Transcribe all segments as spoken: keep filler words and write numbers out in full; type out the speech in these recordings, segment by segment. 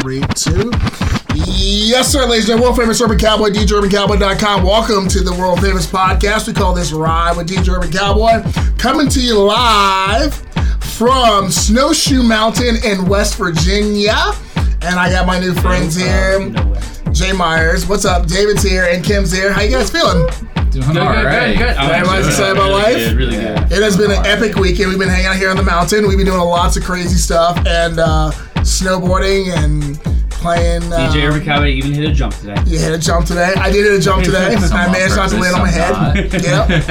three, two. Yes, sir, ladies and gentlemen, world famous Urban Cowboy, D J Urban Cowboy dot com. Welcome to the world famous podcast. We call this Ride with D J Urban Cowboy. Coming to you live from Snowshoe Mountain in West Virginia. And I got my new friends here. Jay Myers. What's up? David's here and Kim's here. How you guys feeling? Doing good, all good, right. good, good. Everybody's excited about life? Good, really good. It has been an epic weekend. We've been hanging out here on the mountain. We've been doing lots of crazy stuff and uh, snowboarding and playing. Uh, D J Urban Cowboy even hit a jump today. You hit a jump today. I did hit a jump today. I managed not to land on my head. Yep.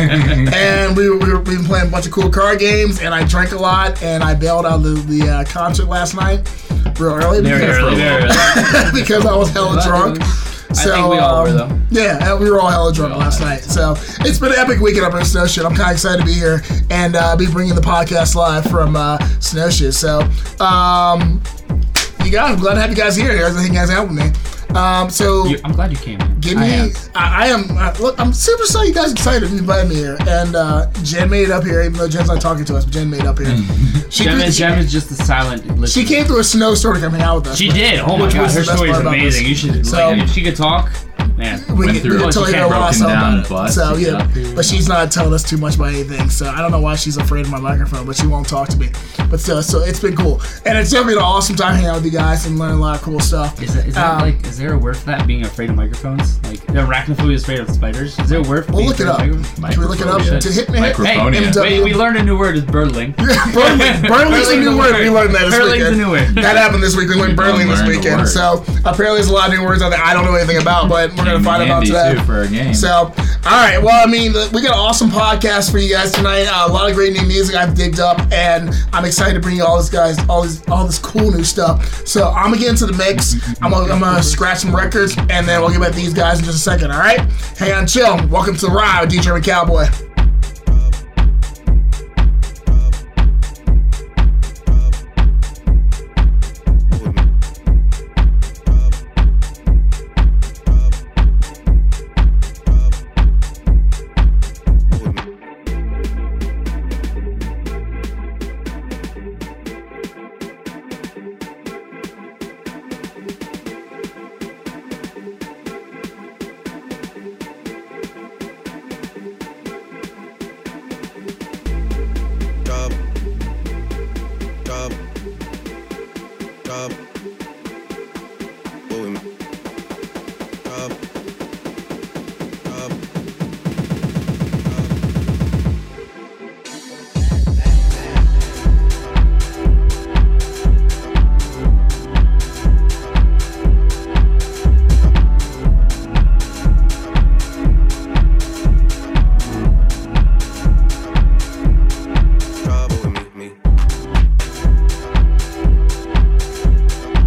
And we, we were, we've been playing a bunch of cool card games, and I drank a lot, and I bailed out of the, the uh, concert last night real early. Very because, early, very early. because I was hella drunk. So, I think we all were, though. Um, yeah, we were all hella drunk last night. So it's been an epic weekend up in Snowshoe. I'm kind of excited to be here and uh, be bringing the podcast live from uh, Snowshoe. So, um, you guys, I'm glad to have you guys here. You guys hanging out with me. Um, so You, I'm glad you came. give me. I I, I am. Uh, look, I'm super sorry you guys excited to invite me here. And uh, Jen made it up here, even though Jen's not talking to us. But Jen made it up here. she, Jem could- is, she, Jem is just a silent listener. she came through a snowstorm to come hang out with us. She did. Oh my Which god, was her the best story is part about amazing. this. You should. So- like, if she could talk, man. We Went can, through we can it. tell She you can't a lot of broken stuff down about and it. bust. So She's yeah, up here. but she's not telling us too much about anything. So I don't know why she's afraid of my microphone, but she won't talk to me. But still, so it's been cool, and it's definitely an awesome time hanging out with you guys and learning a lot of cool stuff. Is that, is that Um, like? Is there a word for that? Being afraid of microphones? Like arachnophobia is afraid of spiders. Is there a word for? We'll being look it afraid up. of microphones? Can we look it up? Microphobia. To hit me. Hey, Microphonia. M W. wait, we learned a new word. Is birdling. Burnley, Burnley's a new word. We learned that this Hurling's weekend. a new word. That happened this week. We learned Burnley this learned the weekend. word. So apparently there's a lot of new words out there I don't know anything about, but we're gonna find out Handy today. too for a game. So, all right. Well, I mean, we got an awesome podcast for you guys tonight. Uh, a lot of great new music I've digged up, and I'm excited to bring you all this guys, all this, all this cool new stuff. So I'm gonna get into the mix. I'm gonna, I'm gonna scratch some records, and then we'll get back to these guys in just a second. All right? Hang on, chill. Welcome to the Ride with D J Urban Cowboy. Trouble with me, me.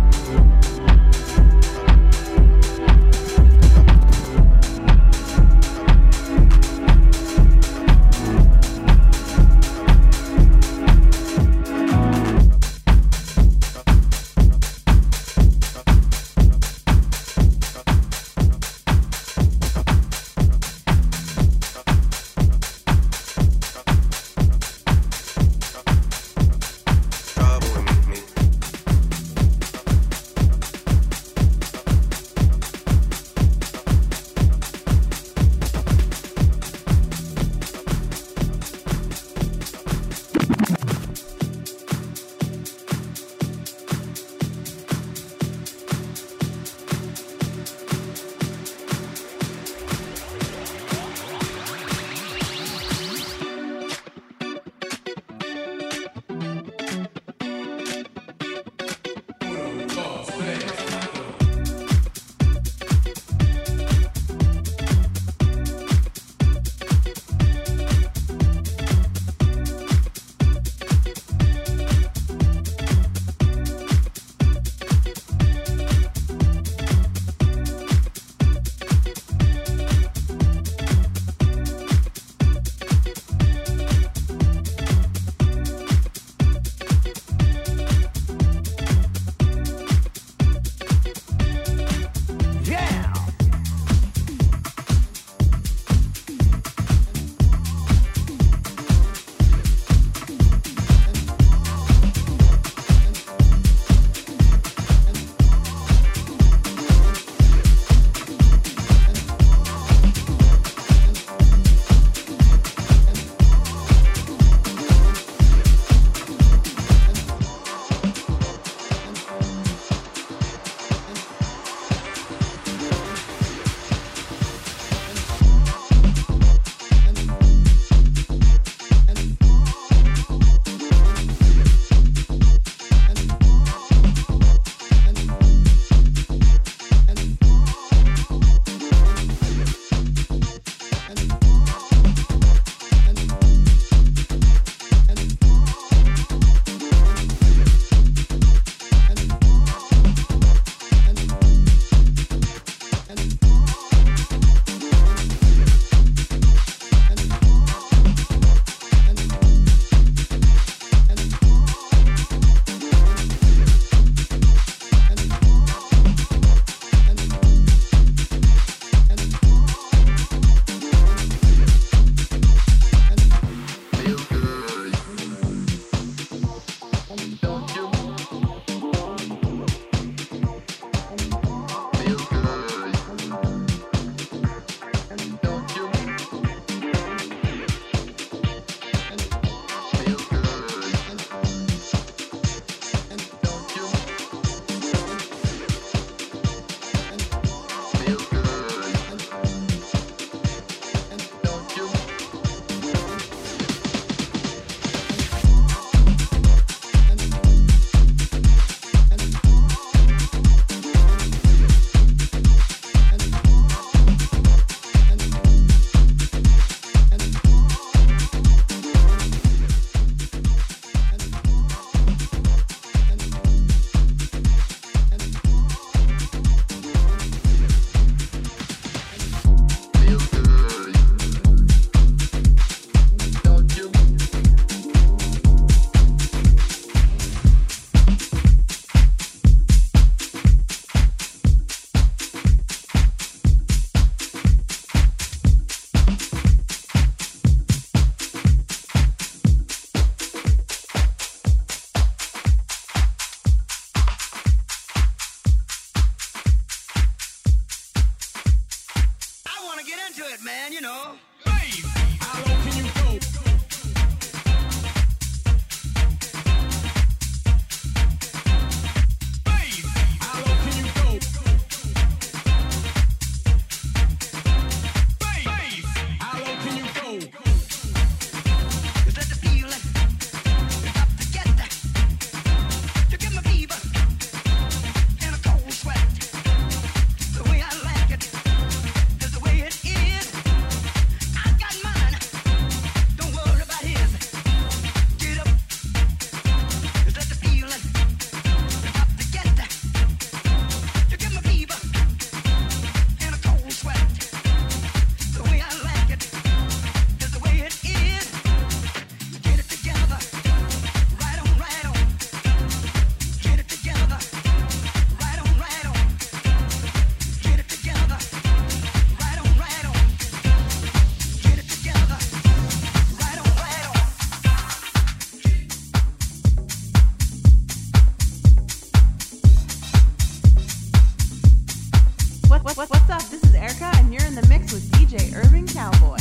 sweat, man, you know. Hey, how low can you go? Hey, how low can you go? Hey, how low can you go? Is that the feeling? You got to get that. You get my fever and a cold sweat. The way I like it is the way it is. I got mine. Don't worry about his. Get up. Is that the feeling? You got to get that. You get my fever and a cold sweat. The way I like it is the way it is. Get it together. Right on, right on. Get it together. Right on, right on. Get it together. Right on, right on. Get it together. Right on, right on. What, what, what, what's up? This is Erica, and you're in the mix with D J Urban Cowboy.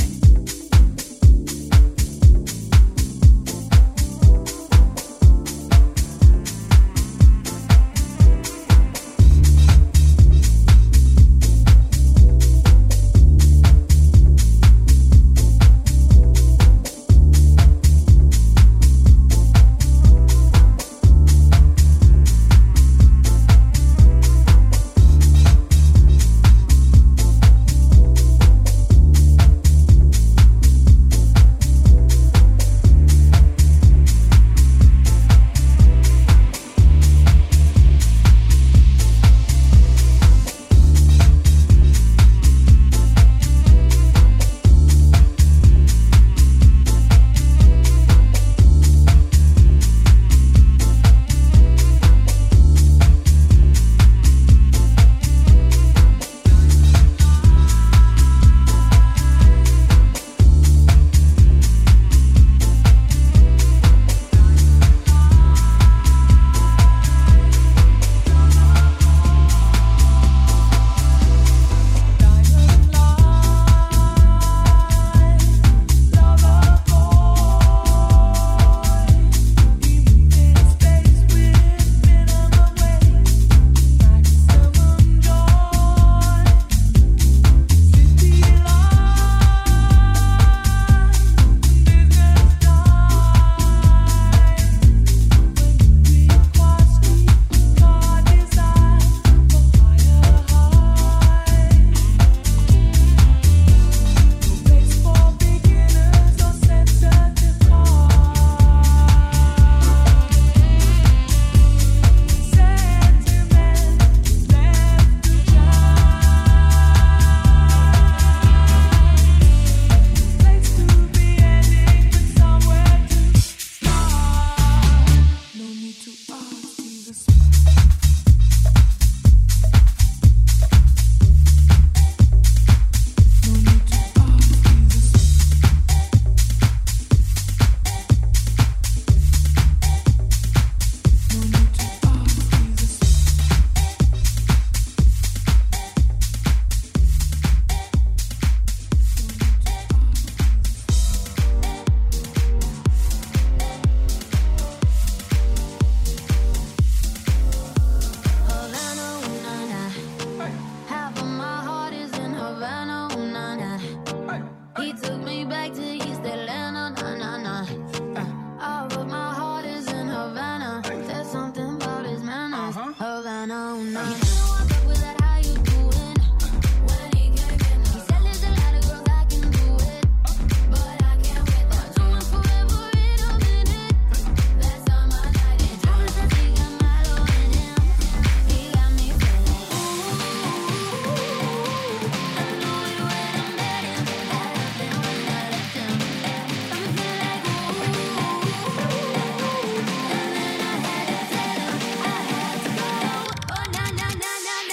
Oh, na na na na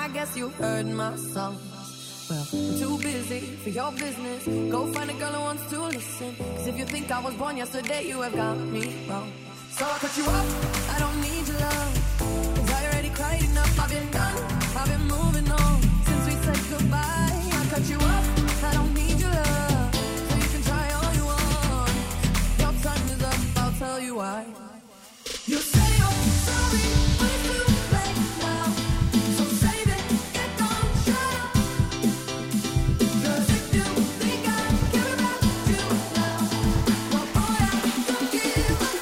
I guess you heard my song. Well, I'm too busy for your business. Go find a girl who wants to listen. Cause if you think I was born yesterday, you have got me wrong. So I cut you off, I don't need your love. Cause I already cried enough, I've been done, I've been moving on. Since we said goodbye, I cut you off, I don't need your love. So you can try all you want. Your time is up, I'll tell you why. You say you're sorry, but it's too late now. So save it, get gone, shut up. Cause if you think I care about you now, well boy, I don't give up.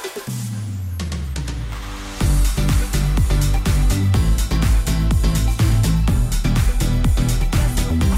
Yes,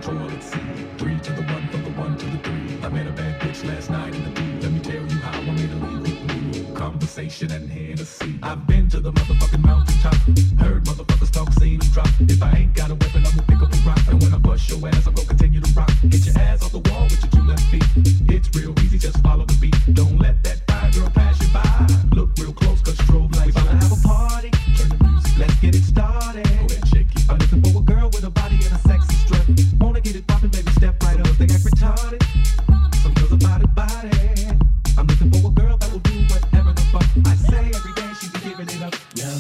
toilet seat. Three to the one, from the one to the three. I met a bad bitch last night in the D. Let me tell you how I made her leave with me. Conversation and Hennessy. I've been to the motherfucking mountaintop. Heard motherfuckers talk, seen them drop. If I ain't got a weapon, I'ma pick up a rock. And when I bust your ass, I'm gonna continue to rock. Get your ass off the wall with your two left feet. It's real easy, just follow the beat. Don't let that fine girl pass you by. Look real close, cause strobe lights. We about to have a party. Turn the music, let's get it started. Go ahead, shake it. I'm looking for a girl with a body and a sexy strut. Wanna get it poppin', baby, step right up. They act retarded. Some girls about it, body. I'm looking for a girl that will do whatever the fuck I say every day. She be giving it up. Yeah.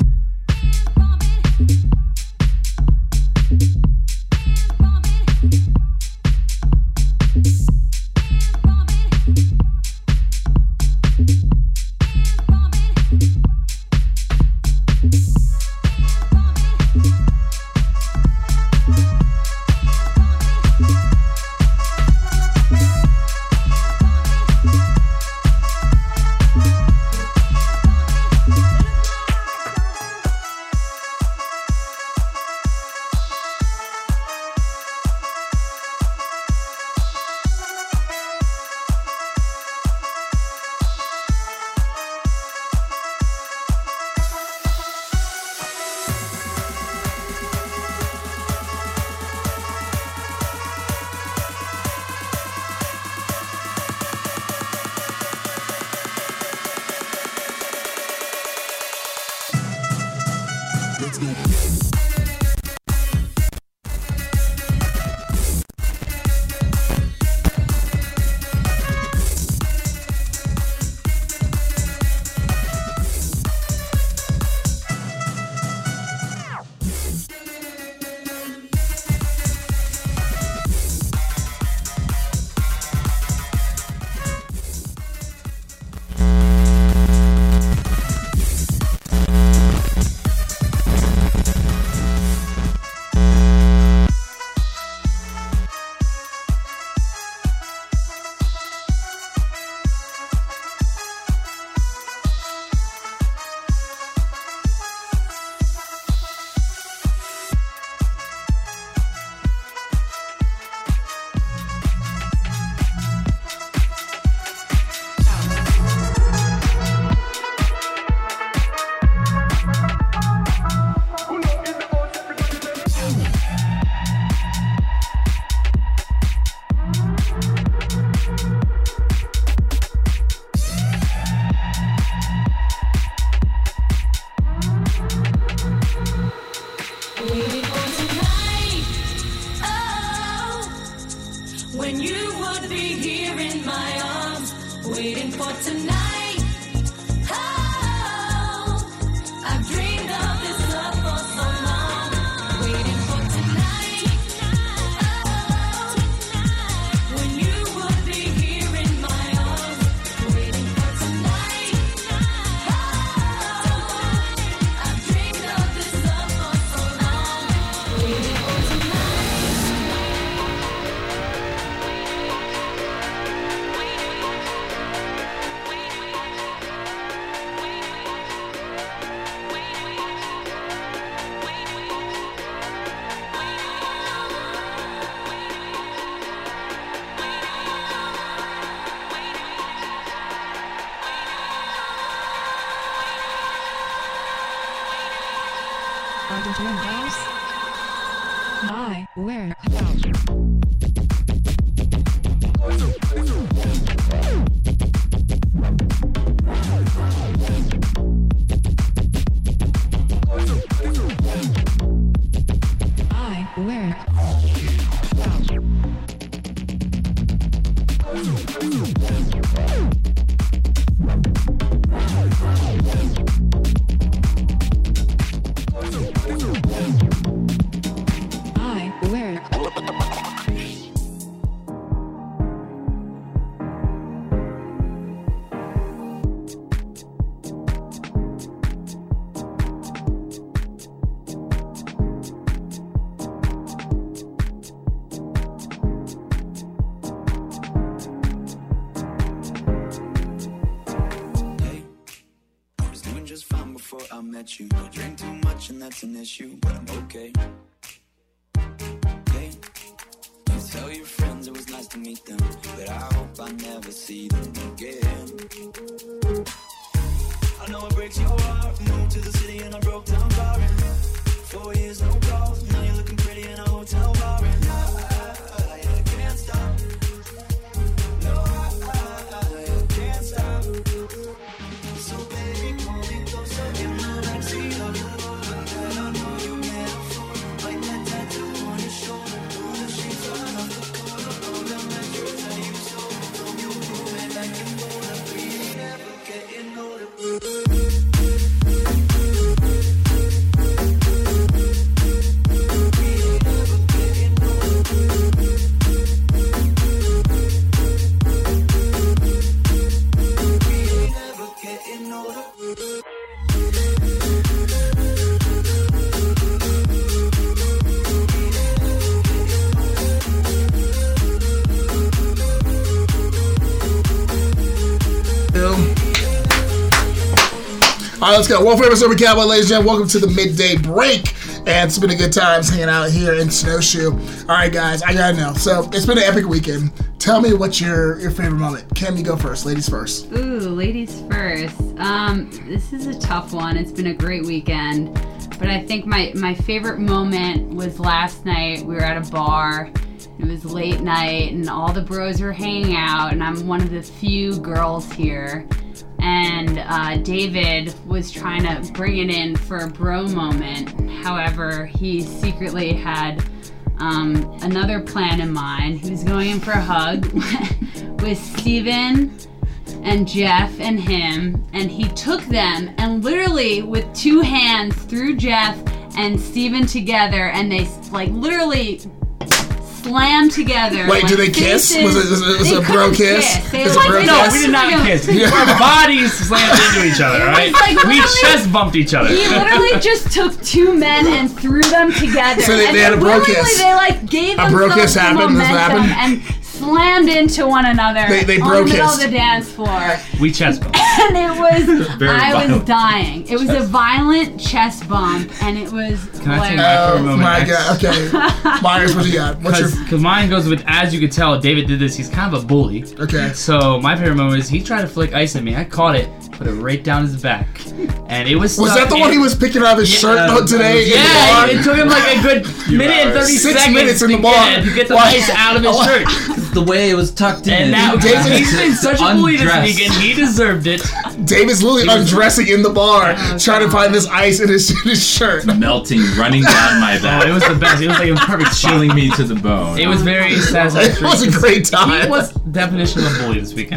My where I where I where Hey, I was doing just fine before I met you. I drink too much and that's an issue, but I'm okay. Hey, you nice to meet them, but I hope I never see them again. I know it breaks your heart. Moved to the city and I broke down barring. Four years, no calls. Now you're looking pretty in a hotel bar. And I, I, I can't stop. No, I, I, I can't stop. So baby, pull me closer. Give me a backseat of your love. That I know you made up for. Like that tattoo on your shoulder. Pull the sheets right off the corner. All the mattress that you sold. From your room and I can go to three. Never getting older. All right, let's go. World Famous Urban Cowboy, ladies and gentlemen. Welcome to the midday break. And it's been a good time hanging out here in Snowshoe. All right, guys, I gotta know. So it's been an epic weekend. Tell me what's your, your favorite moment. Kim, you go first. Ladies first. Ooh, ladies first. Um, this is a tough one. It's been a great weekend. But I think my, my favorite moment was last night. We were at a bar. It was late night, and all the bros were hanging out, and I'm one of the few girls here. And uh, David was trying to bring it in for a bro moment. However, he secretly had um, another plan in mind. He was going in for a hug with Steven and Jeff and him, and he took them and literally with two hands threw Jeff and Steven together, and they like literally slammed together. Wait, like, did they kiss? Was it, was it, was it a bro kiss? kiss. They Was were it a bro like, No, kiss? we did not kiss. Yeah. Our bodies slammed into each other, right? like We literally- chest bumped each other. He literally just took two men and threw them together. So they- and they had a bro willingly kiss. They like gave A bro themselves kiss the happened? Does that momentum happen? and slammed into one another They- they on bro the middle of kissed. the dance floor. We chest bumped. And it was, Very I was violent. dying. It was a violent chest bump, and it was Can I take hilarious. my favorite Oh moment my next? god. Okay. Myers, what you got? What's your Because mine goes with, as you could tell, David did this. He's kind of a bully. Okay. So my favorite moment is he tried to flick ice at me. I caught it, put it right down his back, and it was. Was stuck that the in- one he was picking out his Yeah, shirt uh, today in the Yeah, bar? it took him like a good minute and thirty Six seconds minutes in to the bar. get, to get the Why- ice out of his Why- shirt. The way it was tucked in. And that David- he's been such a bully this Undressed. weekend. He deserved it. David's literally undressing in the bar, trying to find this ice in his, in his shirt. melting, running down my Oh, back, it was the best. It was like a perfect chilling. chilling me to the bone. It was very satisfactory. It was a great time. He was definition of a bully this weekend.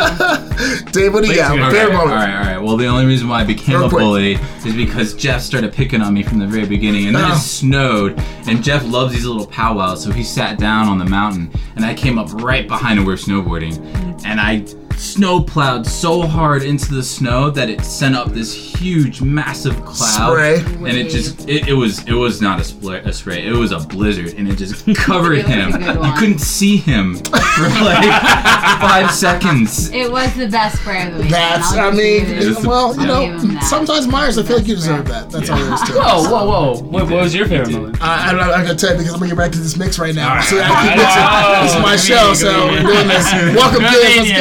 Dave, what do you got? All right, Favorite all moment. right, all right. Well, the only reason why I became Real a quick. bully is because Jeff started picking on me from the very beginning, and then Oh. it snowed, and Jeff loves these little powwows, so he sat down on the mountain, and I came up right behind him. We're snowboarding, and I snow plowed so hard into the snow that it sent up this huge, massive cloud, Spray. and it just it, it was it was not a, spl- a spray, it was a blizzard, and it just covered It was a him. good You one. couldn't see him for like five seconds. It was the best spray of the weekend. That's, I'll I just mean, give it- It was the- well, you I'll give him know, that. sometimes Myers, I feel like you deserve that. That's all there is to it. Whoa, whoa, whoa! What, what was your favorite moment? I, I don't know. I gotta tell you because I'm gonna get back to this mix right now. All right. So I keep mixing. Oh, This is my good show, meeting, so good we're meeting. doing this. Welcome, kids.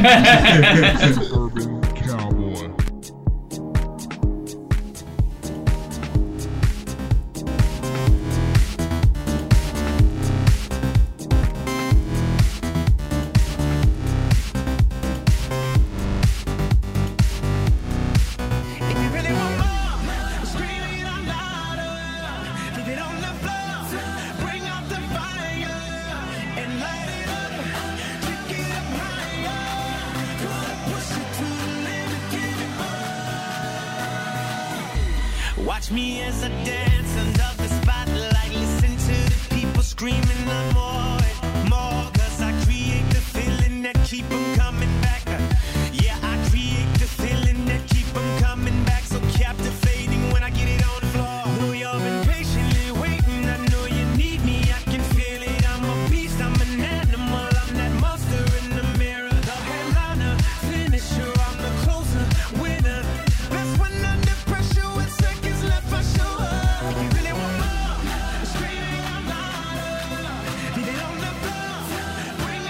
Let's go. Urban Cowboy. If you really want more, scream it out louder. Leave it on the floor. Bring out the fire and light it up. Take it up higher. Gonna push it to the limit, give it more. Watch me as I dance under the spotlight. Listen to the people screaming the more and more. 'Cause I create the feeling that keep 'em coming back. Yeah, I create the feeling that keep 'em coming back. So captivating when I get it on the floor. Know you've been patiently waiting. I know you need me. I can feel it. I'm a beast. I'm an animal. I'm that monster in the mirror. The headliner, finisher. I'm the closer, winner. Best when under pressure with seconds left. I show up. If you really want more, scream it out louder. Leave it on the floor. Bring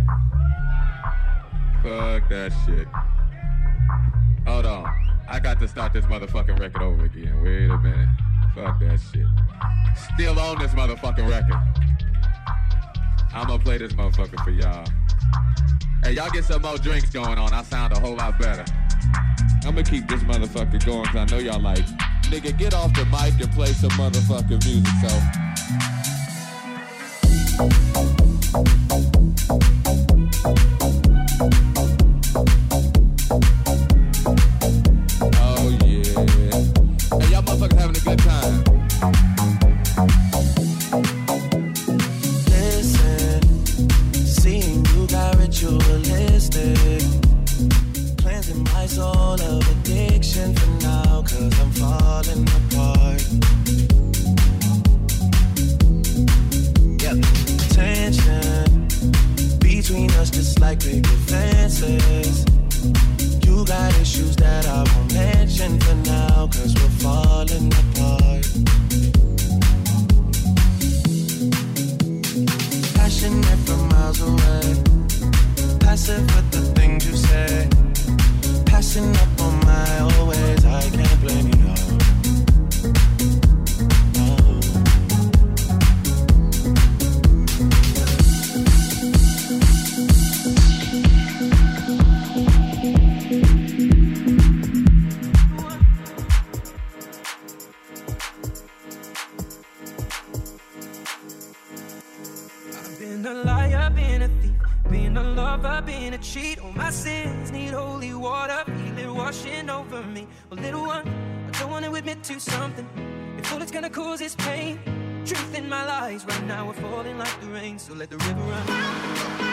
Fuck that shit. Hold on. I got to start this motherfucking record over again. Wait a minute. Fuck that shit. Still on this motherfucking record. I'm gonna play this motherfucker for y'all. Hey, y'all get some more drinks going on. I sound a whole lot better. I'm gonna keep this motherfucker going because I know y'all like, nigga, get off the mic and play some motherfucking music, so. Oh yeah. Hey, y'all motherfuckers having a good time. Listen, seeing you got ritualistic, cleansing my soul of addiction for now, cause I'm falling apart. Yeah, tension between us just like big fences. You got issues that I won't mention for now, cause we're falling apart. Passionate from miles away, passive with the things you say, passing up on my old ways, I can't blame you, no. Being a cheat, all my sins need holy water, feel it washing over me. Well, little one, I don't want to admit to something. If all it's gonna cause is pain, truth in my lies, right now we're falling like the rain, so let the river run.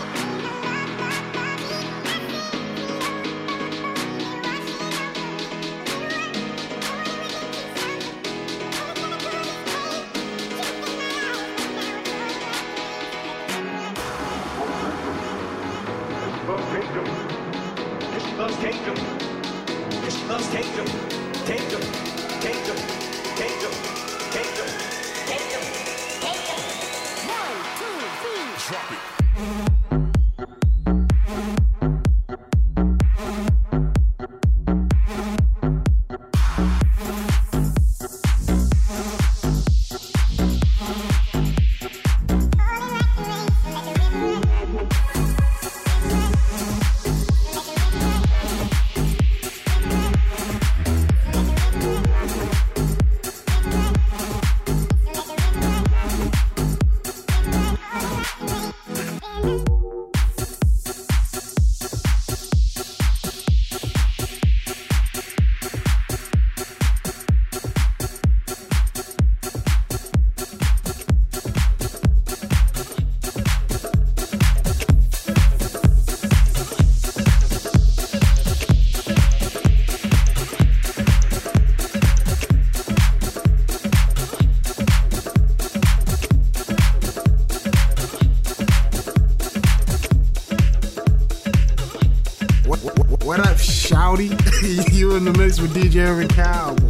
You in the mix with D J Urban Cowboy.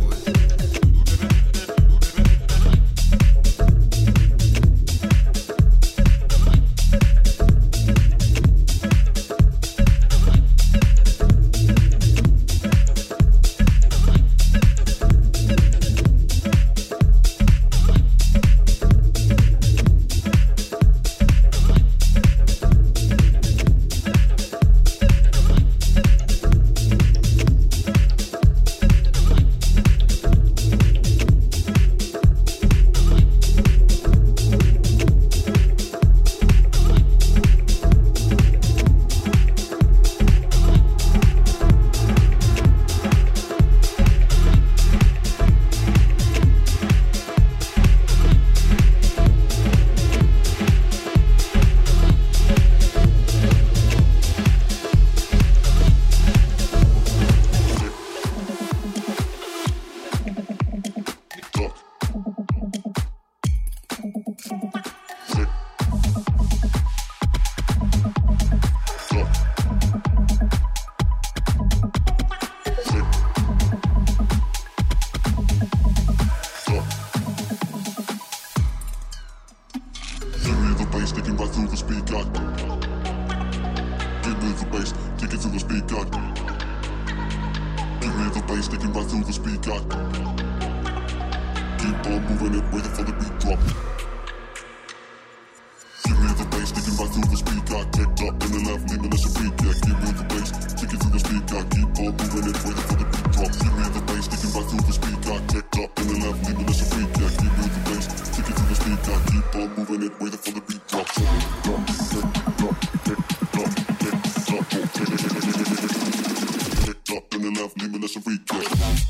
Sticking right through the speaker. Give me the bass, take it to the speaker. Give me the bass, take it right through the speaker. Keep on moving it, waiting for the beat drop. Give me the bass, take it right through the speaker. Take up in the left, leave me listen freak. Yeah, give me the bass, take it to the speaker. Keep on moving it, waiting for the beat drop. Give me the bass, take it right through the speaker. Take up in the left, leave me listen freak. Yeah, give me the bass, take it to the speaker. Keep on moving it, waiting for the beat drop. Tick tock, tick tock, tick tock, tick tock, tick tock in the left, leave me listen freak. Yeah.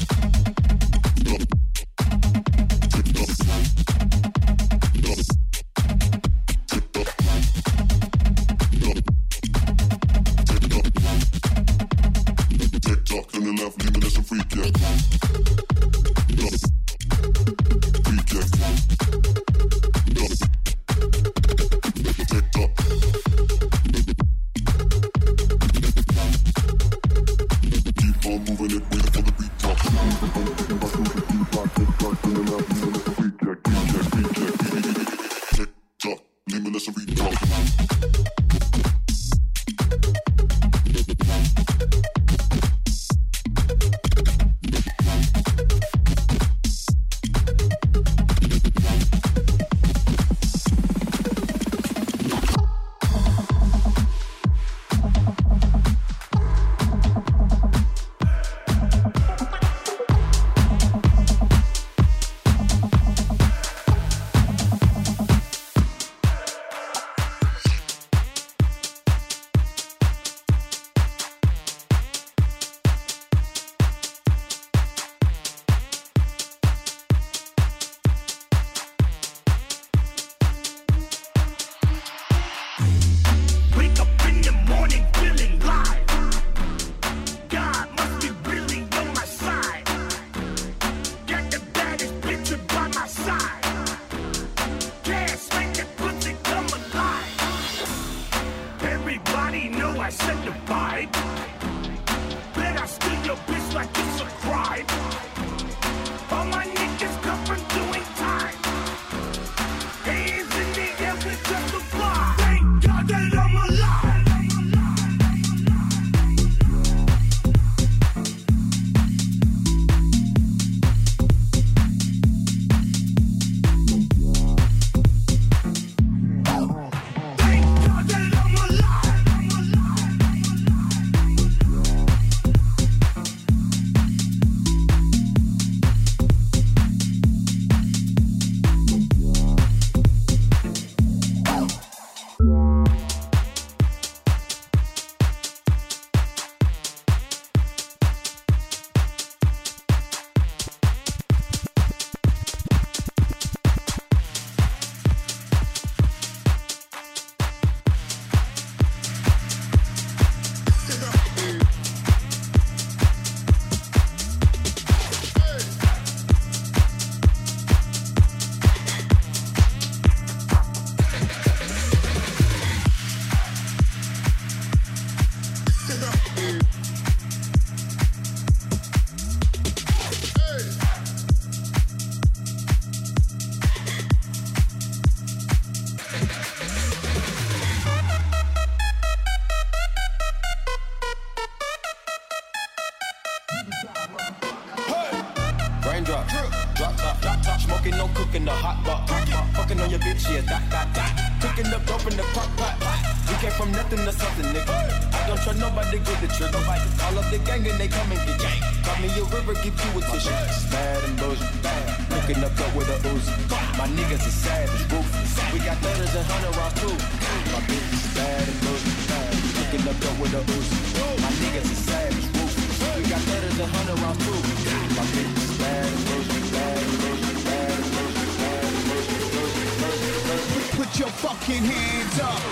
Raindrop, drop top, drop top, smoking, no cooking, the hot pot, fucking on your bitch, yeah, that, that, that, cooking up dope in the crock pot. We came from nothing to something, nigga. I don't trust nobody, get the trigger. All of the gang and they come and get gang. Call me a river, give you a tissue. Bad and bullshit, bad. Cooking up dope with a Uzi. My niggas is savage, ruthless. We got letters and hundred rounds too. My bitch is bad and bullshit, bad. Cooking up dope with a Uzi. My niggas is savage, ruthless. We got letters and hundred rounds too. My bitch is bad and bullshit, bad and bullshit, bad and bullshit, bad and bullshit, bullshit, bullshit, bullshit. Put your fucking hands up.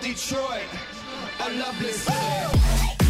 Detroit, a lovely city.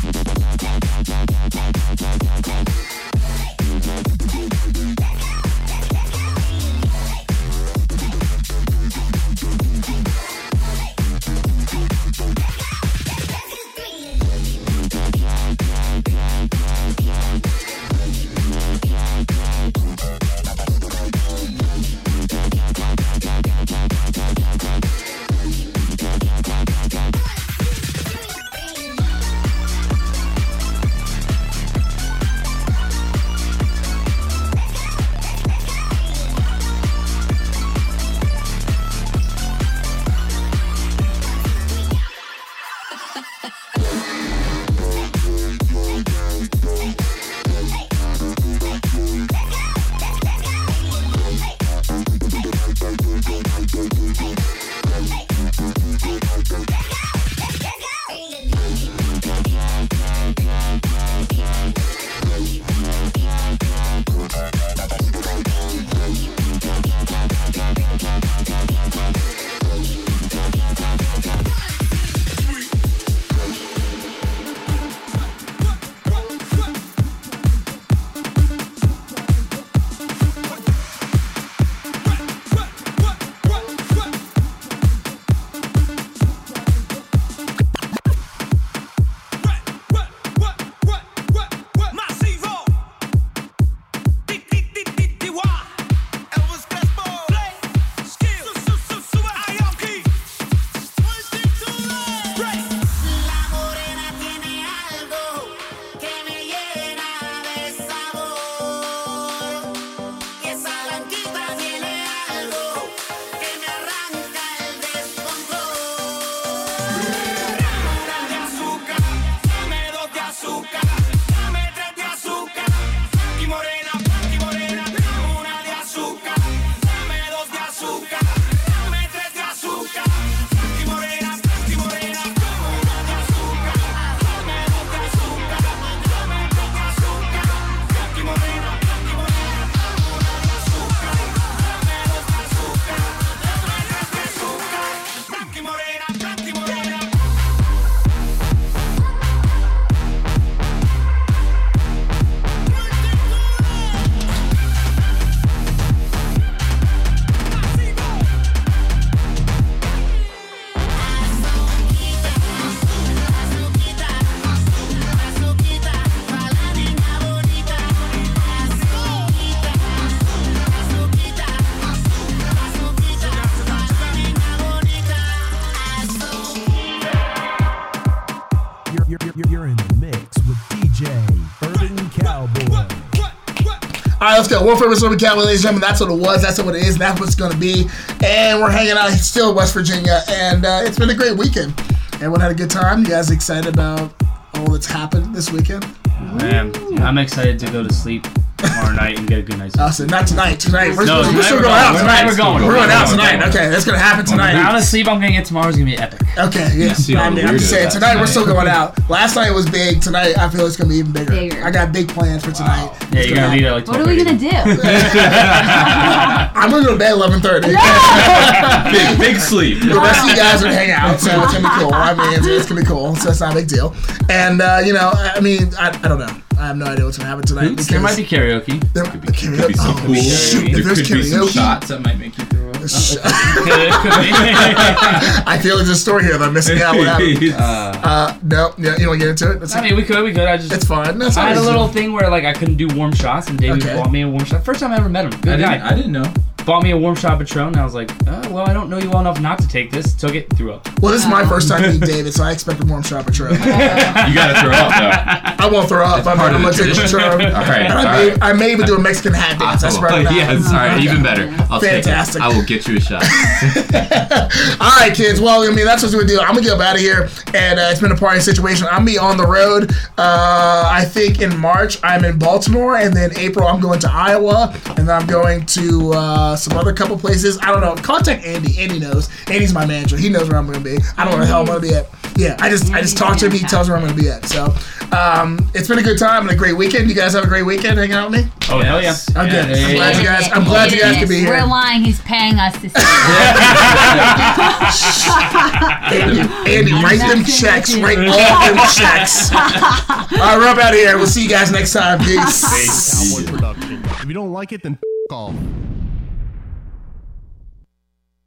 You're in the mix with D J Urban Cowboy. All right, let's go. World Famous Urban Cowboy, ladies and gentlemen. That's what it was. That's what it is. And that's what it's going to be. And we're hanging out still in West Virginia. And uh, it's been a great weekend. Everyone had a good time. You guys excited about all that's happened this weekend? Man, I'm excited to go to sleep tomorrow night and get a good night's sleep. Oh, so not tonight. Tonight. We're, No, we're tonight still we're going going. out We're tonight. never going. We're We're going out going. tonight. Okay, that's going to happen tonight. The amount of sleep I'm going to get tomorrow is going to be epic. Okay, yeah. see all I the mean, I'm just weirdos saying, out tonight we're tonight. still going out. Last night was big. Tonight, I feel it's going to be even bigger. Bigger. I got big plans for tonight. Yeah, It's you're going to leave at like What twelve are we thirty. gonna do? I'm going to go to bed at eleven thirty. Big, big sleep. The rest of you guys are going to hang out, so it's going to be cool. I mean, it's, it's going to be cool, so it's not a big deal. And, uh, you know, I mean, I, I don't know. I have no idea what's going to happen tonight. There might be karaoke. There Could be, could be some oh, pool. shoot, if There there's could be some karaoke. shots that might make you throw up. I feel there's a story here that I'm missing out. What happened? Uh, Uh, no, yeah, you don't get into it. That's I mean, we could, we could. I just. It's fine. That's I had a always- little thing where like I couldn't do warm shots, and David Okay. bought me a warm shot. First time I ever met him. Good I guy. didn't, I didn't know. Bought me a warm shot Patron, and I was like, oh, well, I don't know you well enough not to take this. Took it, threw up. Well, this is my first time meeting David, so I expect a warm shot Patron. You gotta throw up though. I won't throw up. It's I'm, part I'm of gonna the take a tradition. Patron. All right, And I, all may, right. I may even do a Mexican hat dance. I swear to God. yes, all right, Okay. even better. I'll Fantastic. take it. I will get you a shot. All right, kids. Well, I mean, that's what we're doing. I'm gonna get up out of here, and uh, it's been a party situation. I'm gonna be on the road. Uh, I think in March I'm in Baltimore, and then April I'm going to Iowa, and then I'm going to uh, some other couple places. I don't know. Contact Andy. Andy knows. Andy's my manager. He knows where I'm gonna be. I don't know where the hell I'm gonna be at. Yeah, I just I just talk to him. He tells me where I'm gonna be at. So, um, Um, it's been a good time and a great weekend. You guys have a great weekend hanging out with me? Oh, hell yeah. I'm good. Yeah, yeah, I'm glad yeah. you guys. I'm glad you guys could be here. We're lying. He's paying us to say Andy, Andy, write them checks. Write all them checks. All right, we're up out of here. We'll see you guys next time. Peace. Cowboy Production. If you don't like it, then f*** off.